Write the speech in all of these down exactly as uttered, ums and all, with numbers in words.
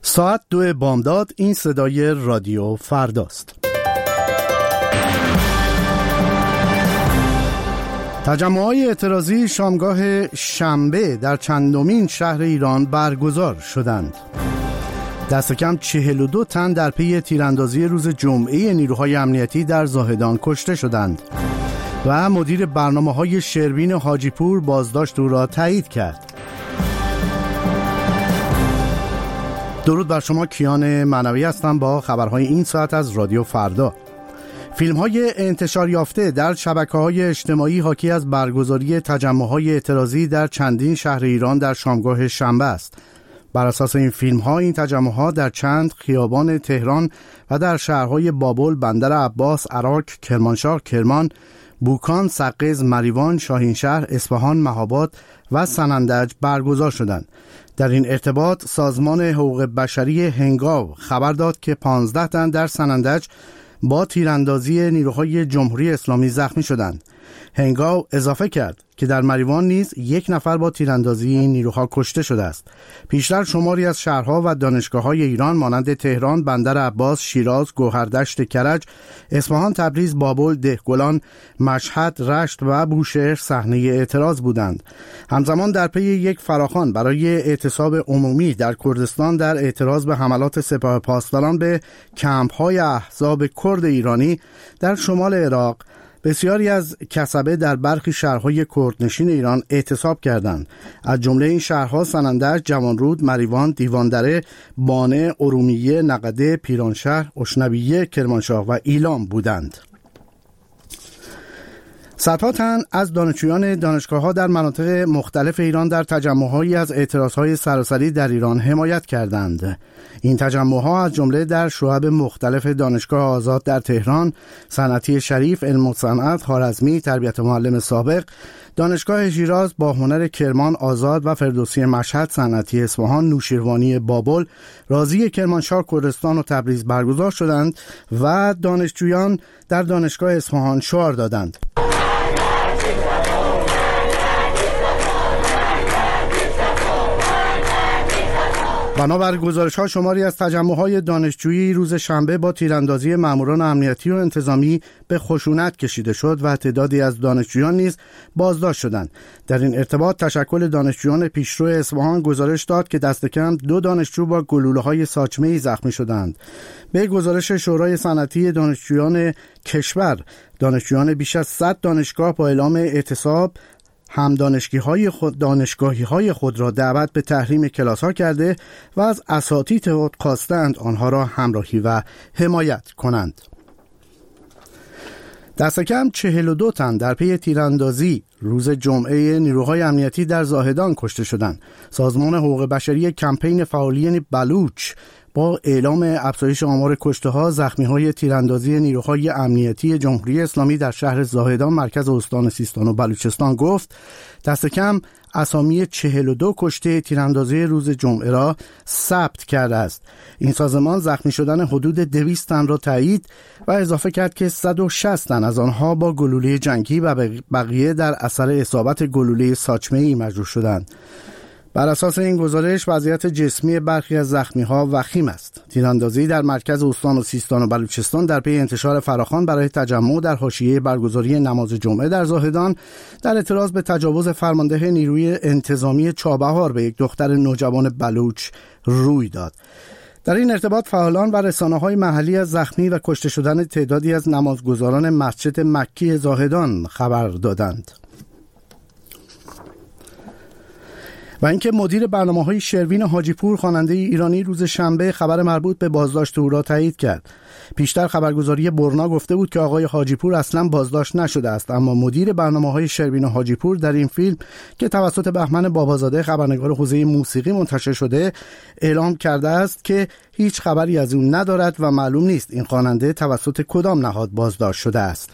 ساعت دو بامداد. این صدای رادیو فرداست. تجمع‌های اعتراضی شامگاه شنبه در چندمین شهر ایران برگزار شدند. دست کم چهل و دو تن در پی تیراندازی روز جمعه نیروهای امنیتی در زاهدان کشته شدند و مدیر برنامه‌های شروین حاجیپور بازداشت او را تایید کرد. درود بر شما، کیان معنوی هستم با خبرهای این ساعت از رادیو فردا. فیلم‌های انتشار یافته در شبکه‌های اجتماعی حاکی از برگزاری تجمع‌های اعتراضی در چندین شهر ایران در شامگاه شنبه است. بر اساس این فیلم‌ها، این تجمع‌ها در چند خیابان تهران و در شهرهای بابل، بندر عباس، عراق، کرمانشاه، کرمان، بوکان، سقز، مریوان، شاهینشهر، اصفهان، مهاباد و سنندج برگزار شدند. در این ارتباط سازمان حقوق بشری هنگاو خبر داد که پانزده تن در سنندج با تیراندازی نیروهای جمهوری اسلامی زخمی شدند. هنگاو اضافه کرد که در مریوان نیز یک نفر با تیراندازی این نیروها کشته شده است. پیشتر شماری از شهرها و دانشگاه‌های ایران مانند تهران، بندر عباس، شیراز، گوهردشت کرج، اصفهان، تبریز، بابل، دهقلان، مشهد، رشت و بوشهر صحنه اعتراض بودند. همزمان در پی یک فراخوان برای اعتصاب عمومی در کردستان در اعتراض به حملات سپاه پاسداران به کمپ‌های احزاب کرد ایرانی در شمال عراق، بسیاری از کسبه در برخی شهرهای کردنشین ایران اعتصاب کردند. از جمله این شهرها سنندج، جوانرود، مریوان، دیواندره، بانه، ارومیه، نقده، پیرانشهر، اشنبیه، کرمانشاه و ایلام بودند. صدها تن از دانشجویان دانشگاه‌ها در مناطق مختلف ایران در تجمع‌هایی از اعتراض‌های سراسری در ایران حمایت کردند. این تجمع‌ها از جمله در شعب مختلف دانشگاه آزاد در تهران، صنعتی شریف، علم و صنعت، خوارزمی، تربیت معلم سابق، دانشگاه شیراز، باهنر کرمان آزاد و فردوسی مشهد، صنعتی اصفهان، نوشیروانی بابل، رازی کرمانشاه، کردستان و تبریز برگزار شدند و دانشجویان در دانشگاه اصفهان شعار دادند. بنابر گزارش‌ها، شماری از تجمع‌های دانشجویی روز شنبه با تیراندازی ماموران امنیتی و انتظامی به خشونت کشیده شد و تعدادی از دانشجویان نیز بازداشت شدند. در این ارتباط تشکل دانشجویان پیشرو اصفهان گزارش داد که دست کم دو دانشجو با گلوله‌های ساچمه‌ای زخمی شدند. به گزارش شورای صنعتی دانشجویان کشور، دانشجویان بیش از صد دانشگاه با اعلام اعتصاب هم دانشگاهی خود دانشگاهی های خود را دعوت به تحریم کلاس ها کرده و از اساتید خود خواستند آنها را همراهی و حمایت کنند. دست کم چهل و دو تن در پی تیراندازی روز جمعه نیروهای امنیتی در زاهدان کشته شدند. سازمان حقوق بشری کمپین فعالین بلوچ با اعلام افزایش آمار کشته‌ها، زخمی‌های تیراندازی نیروهای امنیتی جمهوری اسلامی در شهر زاهدان، مرکز استان سیستان و بلوچستان گفت دست کم اسامی چهل و دو کشته تیراندازی روز جمعه را ثبت کرده است. این سازمان زخمی شدن حدود دویست تن را تایید و اضافه کرد که صد و شصت تن از آنها با گلوله جنگی و بقیه در اثر اصابت گلوله ساچمه‌ای مجروح شدند. بر اساس این گزارش وضعیت جسمی برخی از زخمی‌ها وخیم است. تیراندازی در مرکز استان و سیستان و بلوچستان در پی انتشار فراخوان برای تجمع در حاشیه برگزاری نماز جمعه در زاهدان در اعتراض به تجاوز فرمانده نیروی انتظامی چابهار به یک دختر نوجوان بلوچ روی داد. در این ارتباط فعالان و رسانه‌های محلی از زخمی و کشته شدن تعدادی از نمازگزاران مسجد مکی زاهدان خبر دادند. و اینکه مدیر برنامه‌های شروین حاجیپور خواننده ایرانی روز شنبه خبر مربوط به بازداشت او را تایید کرد. پیشتر خبرگزاری برنا گفته بود که آقای حاجیپور اصلا بازداشت نشده است، اما مدیر برنامه‌های شروین حاجیپور در این فیلم که توسط بهمن بابازاده خبرنگار حوزه موسیقی منتشر شده اعلام کرده است که هیچ خبری از اون ندارد و معلوم نیست این خواننده توسط کدام نهاد بازداشت شده است.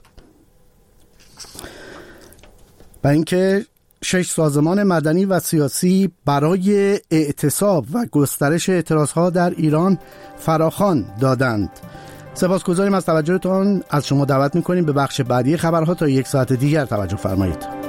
و اینکه شش سازمان مدنی و سیاسی برای اعتصاب و گسترش اعتراضها در ایران فراخوان دادند. سپاسگزاریم از توجهتان. از شما دعوت می‌کنیم به بخش بعدی خبرها تا یک ساعت دیگر توجه فرمایید.